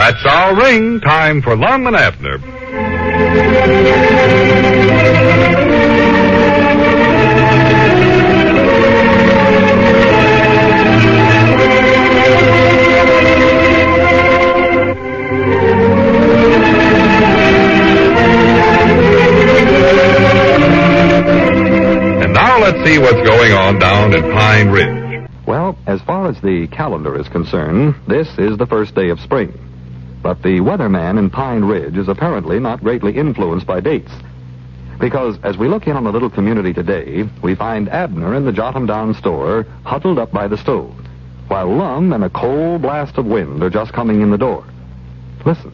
That's our ring. Time for Lum and Abner. Let's see what's going on down in Pine Ridge. Well, as far as the calendar is concerned, this is the first day of spring. But the weatherman in Pine Ridge is apparently not greatly influenced by dates. Because as we look in on the little community today, we find Abner in the Jotham Down store, huddled up by the stove, while Lum and a cold blast of wind are just coming in the door. Listen.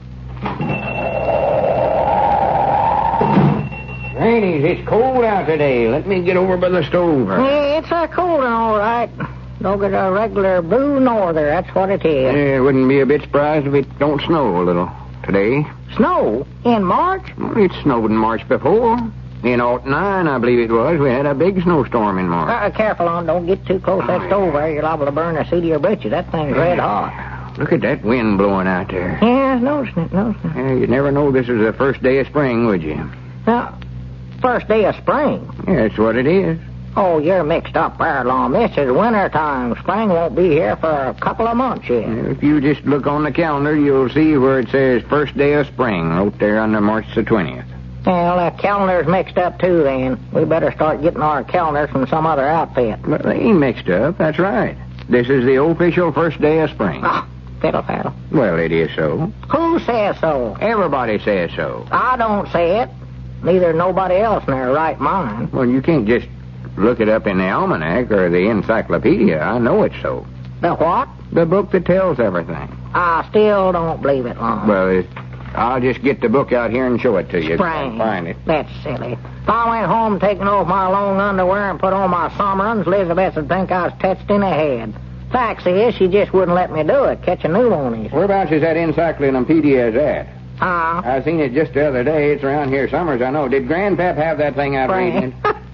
Grannies, it's cold out today. Let me get over by the stove. Yeah, it's cold and all right. Don't get a regular blue norther, that's what it is. Yeah, wouldn't be a bit surprised if it don't snow a little today. Snow? In March? Well, it snowed in March before. In '09, I believe it was, we had a big snowstorm in March. Careful, on. Don't get too close to that stove there. You're liable to burn the seat of your britches. That thing's red hot. Look at that wind blowing out there. Yeah, noticing it. Yeah, you'd never know this was the first day of spring, would you? Now, first day of spring? Yeah, that's what it is. Oh, you're mixed up there, Lum. This is winter time. Spring won't be here for a couple of months yet. If you just look on the calendar, you'll see where it says first day of spring, right there under March the 20th. Well, that calendar's mixed up, too, then. We better start getting our calendars from some other outfit. But they ain't mixed up, that's right. This is the official first day of spring. Ah, fiddle-faddle. Well, it is so. Who says so? Everybody says so. I don't say it. Neither nobody else in their right mind. Well, you can't just look it up in the almanac or the encyclopedia. I know it's so. The what? The book that tells everything. I still don't believe it, Lum. Well, I'll just get the book out here and show it to you. Spring. Find it. That's silly. If I went home taking off my long underwear and put on my summerins, Elizabeth would think I was touched in the head. Fact is, she just wouldn't let me do it. Catch a pneumonia. Whereabouts is that encyclopedia at? I seen it just the other day. It's around here summers, I know. Did Grandpap have that thing out reading?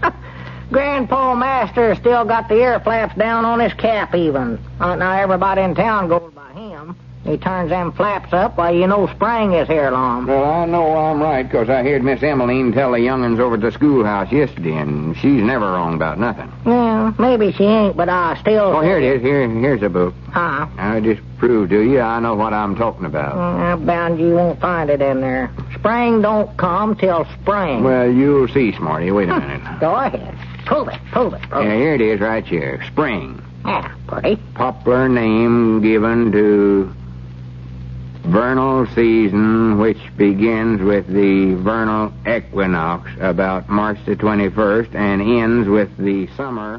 Grandpa Master still got the ear flaps down on his cap even. Now everybody in town goes by him. He turns them flaps up, why, you know spring is here, Lum. Well, I know I'm right, because I heard Miss Emmeline tell the young'uns over at the schoolhouse yesterday, and she's never wrong about nothing. Yeah, maybe she ain't, but I still... Oh, here it is. Here's the book. I just proved to you I know what I'm talking about. I'm bound you won't find it in there. Spring don't come till spring. Well, you'll see, Smarty. Wait a minute. Go ahead. Prove it. Yeah, here it is right here. Spring. Yeah, pretty. Popular name given to vernal season, which begins with the vernal equinox about March the 21st and ends with the summer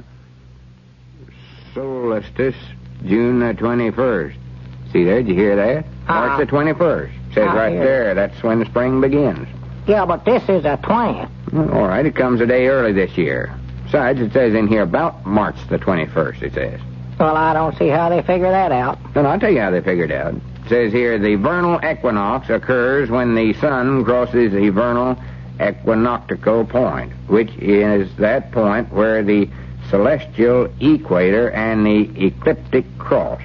solstice, June the 21st. See there? Did you hear that? March the 21st. Says right there. That's when the spring begins. Yeah, but this is a 20th. All right, it comes a day early this year. Besides, it says in here about March the 21st, it says. Well, I don't see how they figure that out. Then I'll tell you how they figured it out. It says here, the vernal equinox occurs when the sun crosses the vernal equinoctial point, which is that point where the celestial equator and the ecliptic cross.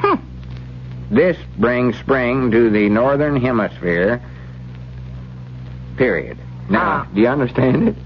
This brings spring to the northern hemisphere, period. Now, do you understand it?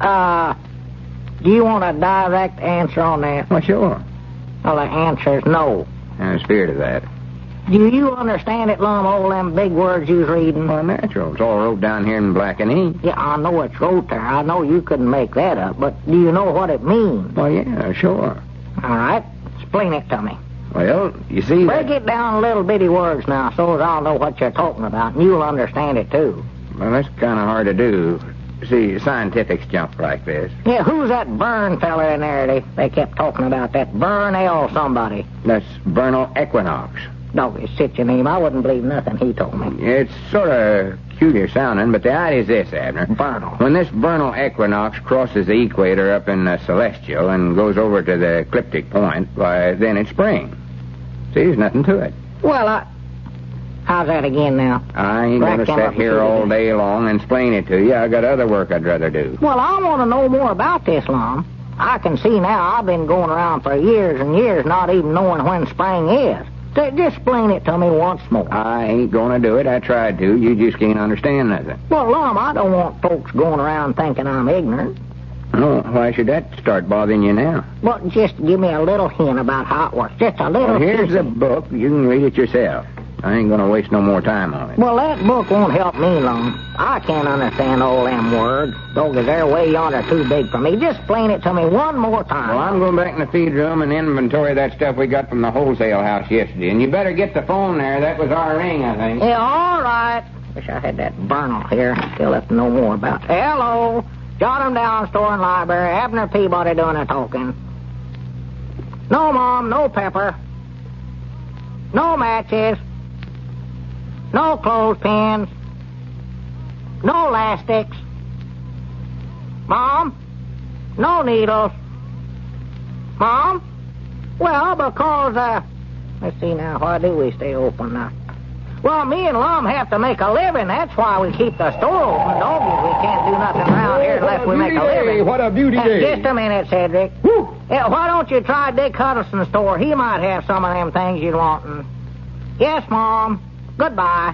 Do you want a direct answer on that? Well, sure. Well, the answer's no. In the spirit of that. Do you understand it, Lum, all them big words you was reading? Well, natural. It's all wrote down here in black and ink. Yeah, I know it's wrote there. I know you couldn't make that up, but do you know what it means? Well, yeah, sure. All right. Explain it to me. Well, you see... Break it down little bitty words now so that I'll know what you're talking about, and you'll understand it, too. Well, that's kind of hard to do. See, scientifics jump like this. Yeah, who's that Byrne fella in there? They kept talking about that Byrne L. somebody. That's vernal equinox. Doggy, sit your name. I wouldn't believe nothing he told me. It's sort of peculiar sounding, but the idea is this, Abner. Vernal. When this vernal equinox crosses the equator up in the celestial and goes over to the ecliptic point, why, then it's spring. See, there's nothing to it. Well, how's that again now? I ain't going to sit here all day long and explain it to you. I got other work I'd rather do. Well, I want to know more about this, Lum. I can see now I've been going around for years and years not even knowing when spring is. Just explain it to me once more. I ain't gonna do it. I tried to. You just can't understand nothing. Well, Lum, I don't want folks going around thinking I'm ignorant. Oh, why should that start bothering you now? Well, just give me a little hint about how it works. Just a little Well, here's the teaching. book. You can read it yourself. I ain't gonna waste no more time on it. Well, that book won't help me, Lum. I can't understand all them words. Those they're way yonder too big for me. Just explain it to me one more time. Well, I'm going back in the feed room and inventory that stuff we got from the wholesale house yesterday. And you better get the phone there. That was our ring, I think. Yeah, all right. Wish I had that Vernal here. Still have to know more about it. Hello. Jot 'em down, store and library. Abner Peabody doing the talking. No, Mom, no pepper. No matches. No clothespins. No elastics. Mom, no needles. Mom? Well, because, let's see now, why do we stay open now? Well, me and Lum have to make a living. That's why we keep the store open, don't we? We can't do nothing around here unless we make a living. What a beauty day. Just a minute, Cedric. Whew. Yeah, why don't you try Dick Huddleston's store? He might have some of them things you'd want. Yes, Mom. Goodbye.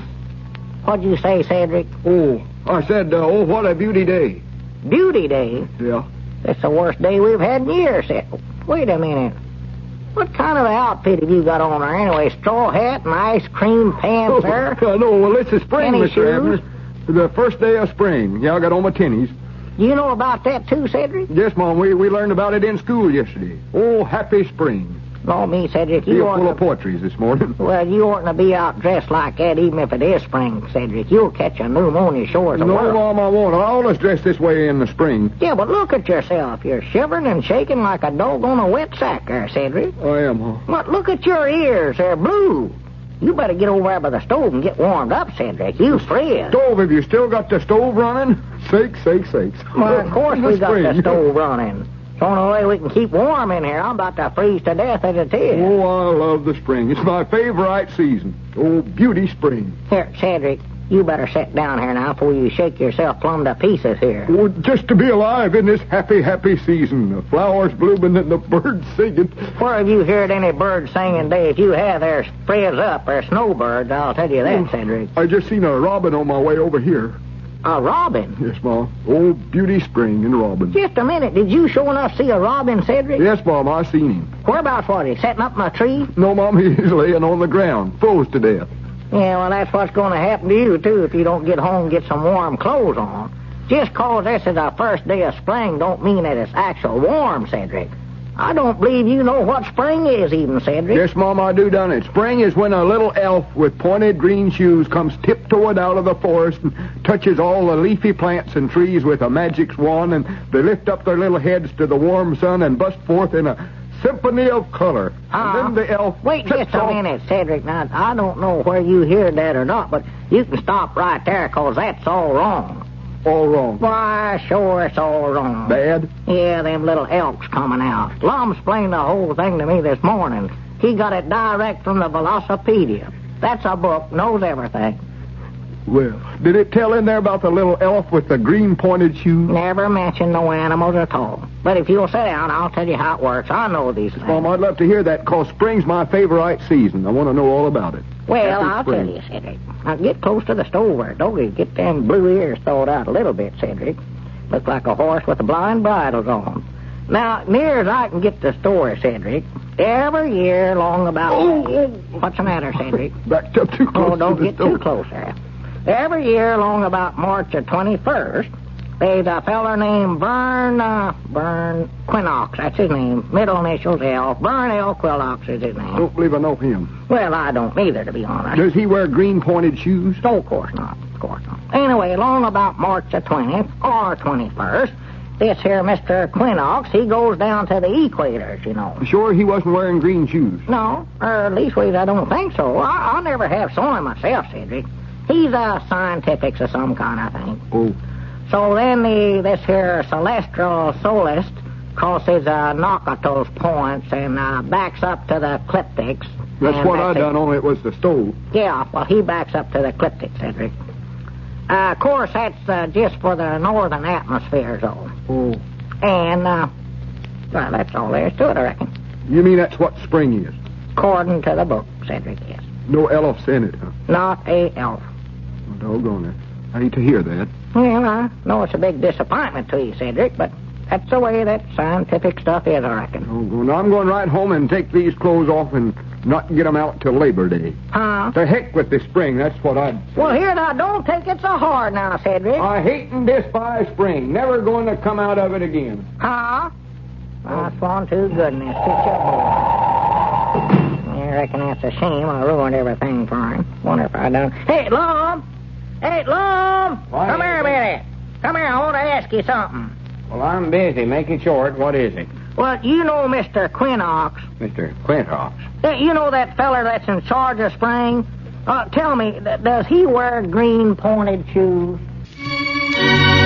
What'd you say, Cedric? Oh, I said, what a beauty day. Beauty day? Yeah. That's the worst day we've had in years. Wait a minute. What kind of outfit have you got on there anyway? Straw hat and ice cream pants, sir? No, well, it's a spring, Tennis Mr. shoes? Abner. The first day of spring. Yeah, I got on my tennies. You know about that too, Cedric? Yes, Mom, we learned about it in school yesterday. Oh, happy spring. No, me, Cedric. You You're full of ought to... poetry this morning. Well, you oughtn't to be out dressed like that even if it is spring, Cedric. You'll catch a pneumonia sure as a No, world. Mom, I won't. I always dress this way in the spring. Yeah, but look at yourself. You're shivering and shaking like a dog on a wet sack there, Cedric. I am, huh? But look at your ears. They're blue. You better get over there by the stove and get warmed up, Cedric. You freeze. Stove, have you still got the stove running? Sakes. Well, of course we got the Spring. stove running. It's the only way we can keep warm in here. I'm about to freeze to death as it is. Oh, I love the spring. It's my favorite season. Oh, beauty spring. Here, Cedric, you better sit down here now before you shake yourself plumb to pieces here. Oh, just to be alive in this happy season. The flowers blooming and the birds singing. Where have you heard any birds singing, Dave? If you have, they're spreads up. They're snowbirds, I'll tell you that, Cedric. I just seen a robin on my way over here. A robin? Yes, Mom. Oh, beauty spring and robin. Just a minute. Did you sure enough see a robin, Cedric? Yes, Mom, I seen him. Whereabouts was he? Setting up in a tree? No, Mom, he's laying on the ground, froze to death. Yeah, well, that's what's going to happen to you, too, if you don't get home and get some warm clothes on. Just 'cause this is the first day of spring don't mean that it's actual warm, Cedric. I don't believe you know what spring is even, Cedric. Yes, Mom, I do done it. Spring is when a little elf with pointed green shoes comes tiptoeing out of the forest and touches all the leafy plants and trees with a magic wand, and they lift up their little heads to the warm sun and burst forth in a symphony of color. And then the elf Wait trips just a off- minute, Cedric. Now, I don't know where you heard that or not, but you can stop right there, 'cause that's all wrong. All wrong. Why, sure, it's all wrong. Bad? Yeah, them little elks coming out. Lum explained the whole thing to me this morning. He got it direct from the Velocipedia. That's a book, knows everything. Well, did it tell in there about the little elf with the green pointed shoes? Never mentioned no animals at all. But if you'll sit down, I'll tell you how it works. I know these things. Mom, I'd love to hear that, 'cause spring's my favorite season. I want to know all about it. Well, Happy I'll spring. tell you, Cedric. Now, get close to the stove there, Doggy. Get them blue ears thawed out a little bit, Cedric. Look like a horse with the blind bridles on. Now, near as I can get the story, Cedric, every year along about... What's the matter, Cedric? Backed up too close Oh, don't to the get stove. too close there. Every year along about March the 21st, there's a feller named Vern Quinox. That's his name. Middle initials L. Vern L. Quinox is his name. Don't believe I know him. Well, I don't either, to be honest. Does he wear green pointed shoes? No, of course not. Of course not. Anyway, along about March the 20th or 21st, this here Mr. Quinox, he goes down to the equators, you know. Sure he wasn't wearing green shoes. No, or at least I don't think so. I never have saw him myself, Cedric. He's a scientifics of some kind, I think. Oh. So then this here celestial solist crosses Nocato's points and backs up to the ecliptics. That's And what I it. done, only it was the stove. Yeah, well, he backs up to the ecliptic, Cedric. Of course, that's just for the northern atmosphere zone. Oh. And, well, that's all there is to it, I reckon. You mean that's what spring is? According to the book. Cedric, yes. No elf's in it, huh? Not a elf. Oh, doggone it. I hate to hear that. Well, I know it's a big disappointment to you, Cedric, but that's the way that scientific stuff is, I reckon. Oh, now I'm going right home and take these clothes off and not get them out till Labor Day. Huh? To heck with the spring, that's what I'd say. Well, here, now, don't take it so hard now, Cedric. I hate and despise spring. Never going to come out of it again. Huh? I swan to goodness. Teach your boy. I reckon that's a shame. I ruined everything for him. Wonder if I done. Hey, Lum! Hey, Lum! What Come is here a it? minute. Come here, I want to ask you something. Well, I'm busy. Make it short. What is it? Well, you know Mr. Quinnox. Mr. Quintox. You know that feller that's in charge of spring? Tell me, does he wear green pointed shoes?